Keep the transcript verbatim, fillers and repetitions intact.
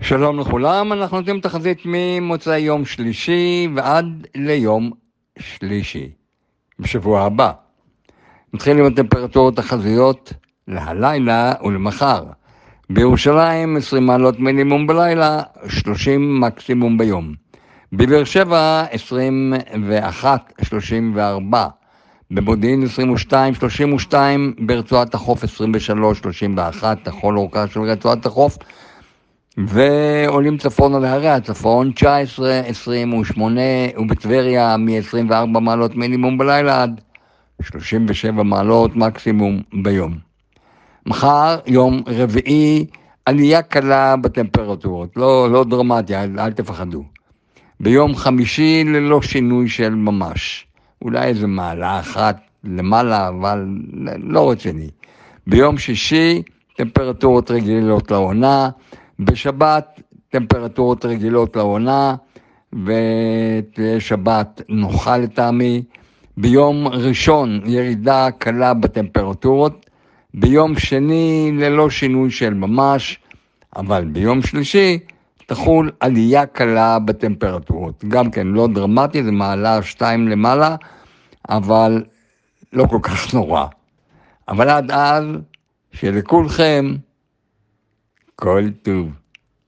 שלום לכולם, אנחנו נותנים תחזית ממוצאי יום שלישי ועד ליום שלישי בשבוע הבא. נתחיל עם הטמפרטורות החזויות להלילה ולמחר. בירושלים עשרים מעלות מינימום בלילה, שלושים מקסימום ביום. בבאר שבע עשרים ואחת שלושים וארבע. במודיעין עשרים ושתיים שלושים ושתיים, ברצועת החוף עשרים ושלוש שלושים ואחת, לכל אורכה של רצועת החוף. ועולים צפונה להרי הצפון תשע עשרה עשרים ושמונה, ובטבריה מ-עשרים וארבע מעלות מינימום בלילה עד שלושים ושבע מעלות מקסימום ביום. מחר יום רביעי, עלייה קלה בטמפרטורות, לא, לא דרמטיה, אל, אל תפחדו. ביום חמישי ללא שינוי של ממש, אולי איזה מעלה אחת למעלה, אבל לא רציני. ביום שישי טמפרטורות רגילות לעונה, בשבת טמפרטורות רגילות לעונה, ותהיה שבת נוחה לטעמי. ביום ראשון ירידה קלה בטמפרטורות, ביום שני ללא שינוי של ממש, אבל ביום שלישי תחול עלייה קלה בטמפרטורות. גם כן לא דרמטי, זה מעלה שתיים למעלה, אבל לא כל כך נורא. אבל עד אז, שלכולכם כל טוב.